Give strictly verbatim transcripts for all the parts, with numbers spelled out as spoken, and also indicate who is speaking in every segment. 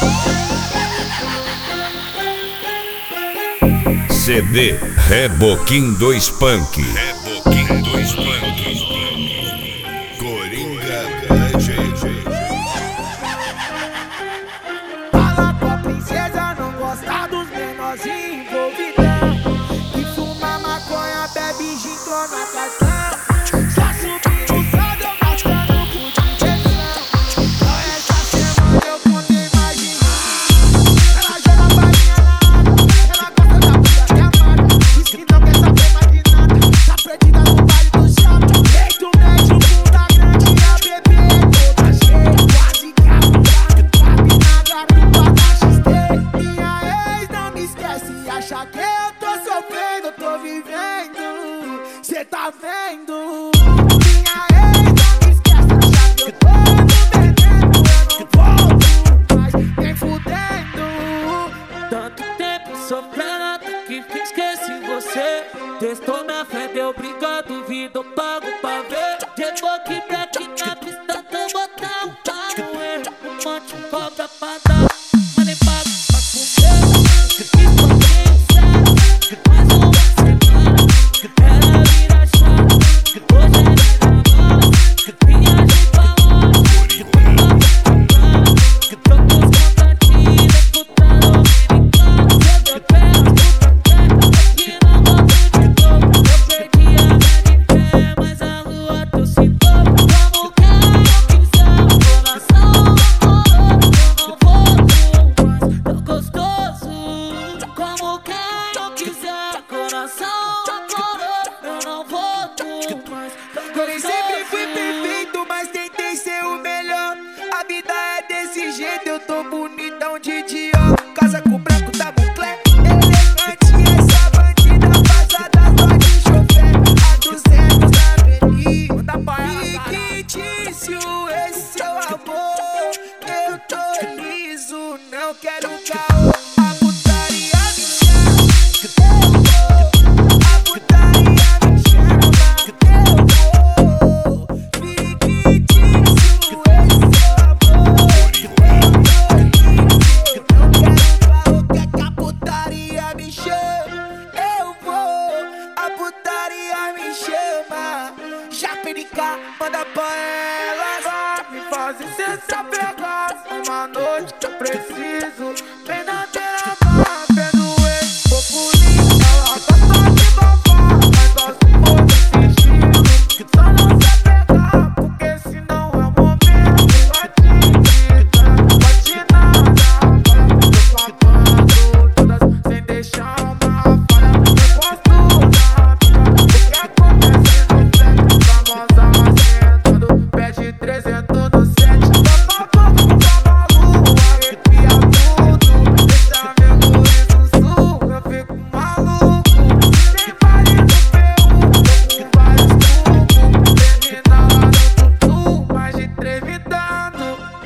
Speaker 1: C D Reboquim dois Punk.
Speaker 2: Reboquim dois Punk. Coringa G G.
Speaker 3: Fala com a princesa, não gosta dos menorzinhos envolvidão, que fuma maconha, bebe gin, clona cartão. Só subir o saldo, eu mostrando por direção. Só essa semana eu contei mais de mim. Ela joga balinha na água, ela gosta da bunda que amada. Diz que não quer saber mais de nada, tá perdida no baile do shopping. Feito médio, bunda grande, a bebê é toda cheia. Quase que a bunda cabe na garupa da X T. Minha ex não me esquece, acha que eu tô sofrendo, eu tô vivendo. Cê tá vendo? Minha ex não me esquece, acha que eu tô perdendo. Eu não volto mais, nem fudendo.
Speaker 4: Tanto tempo sofrendo até que esqueci você. Testou minha fé, deu briga, duvido, eu pago pra ver. Chegou aqui pra aqui na pista, tô botando um pau no erro. Um monte de cobra pra dar, mas nem pago pra comer. Fiz pouquinho sério, mais uma semana. Ela vira chave, hoje é vira bola. Viagem pra longe, tô com os contatinhos, putando americano. Eu peço pra terra, aqui na moto de novo. Eu perdi a minha de pé, mas a lua tô sintoma. Como que eu quiser, coração amoroso, eu não volto mais, tão gostoso. Como que eu quiser, coração amoroso, eu não volto mais, tão
Speaker 3: Eu nem sempre fui
Speaker 4: gostoso.
Speaker 3: perfeito, mas tentei ser o melhor. A vida é desse jeito, eu tô bonitão de Dior. Casa com branco da Moncler, elegante, essa bandida passada só de chofer. A duzentos na avenida, fictício, esse seu amor. Eu tô liso, não quero caô. A putaria me chama, eu vou. A putaria me chama, eu vou. Fictício, esse seu amor. Eu tô liso, não quero caô. Quer que a putaria me chame? Eu vou. A putaria me chama. Já perica, manda pra elas. Me fazem cê se apegar. Uma noite que eu preciso. Vem na terapia, vendo esse populismo. Ela gosta de babar, mas gosta de estilo. Só não se apegar, porque senão é o momento. Vai te irritar, vai te nada. Vai flapando todas sem deixar uma falha. Eu gosto da vida, o que acontece no set. Famosa sentando, pede trezentos no set. Toma pouco pra maluco, arrepia tudo. Deixa meu sorriso sul, eu fico maluco. Tem vale no P um, tô com vários tubos. Termina lá no tutu, mais de três me dando.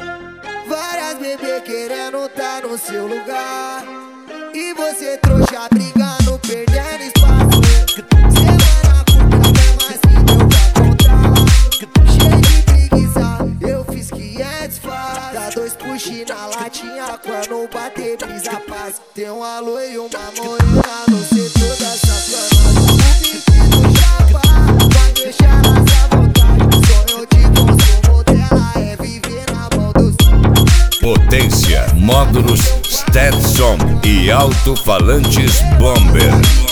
Speaker 3: Várias bebê querendo tá no seu lugar. E você trouxa brigando, perdendo espaço. Semana curta, mesmo assim deu pra contar. Cheio de preguiça, eu fiz quinhentos faz. Dá dois push na latinha, quando bater brisa paz. Tem um alô e uma morena no setor da sacanagem. O pique do chapa, vai deixar nessa vontade. Sonho de consumo dela é viver na mão dos...
Speaker 1: Potência, módulos, Stetson e alto-falantes Bomber.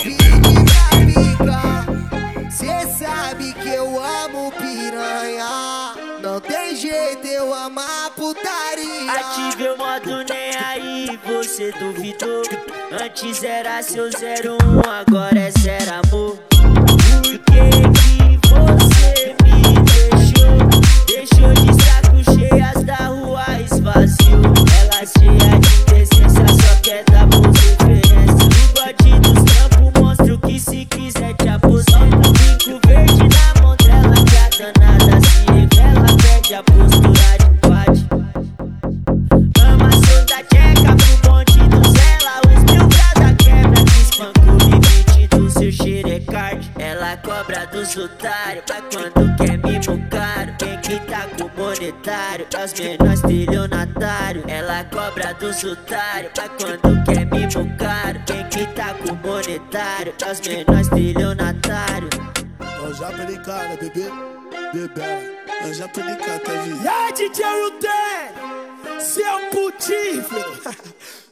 Speaker 3: Cê sabe que eu amo piranha. Não tem jeito, eu amo a putaria.
Speaker 4: Ative o modo nem aí, você duvidou. Antes era seu zero um, agora é zero amor. Por que que você me deixou? Deixou de saco cheio, as da rua esvaziou. Ela cheia de decência, só quer dar boas referências. Bigode dos trampos, monstro que se quiser te aposenta. Bico verde na mão dela, que a danada se revela. Perde a postura de pate. Ama seus da tcheca pro bonde do Zela. Os mil grada quebra que espanca o limite do seu xerecard. Ela cobra dos otários, mas quando quer mimo caro. Quem que tá com o money monetário, é os menores estelionatário. Ela cobra dos otários, mas quando quer mimo caro. Quem que tá com monetário, é os menores estelionatário.
Speaker 5: Nós já pelicada, bebê, bebê. Nós já pelicada, tá vendo?
Speaker 3: E aí, D J Ruté, seu putífero.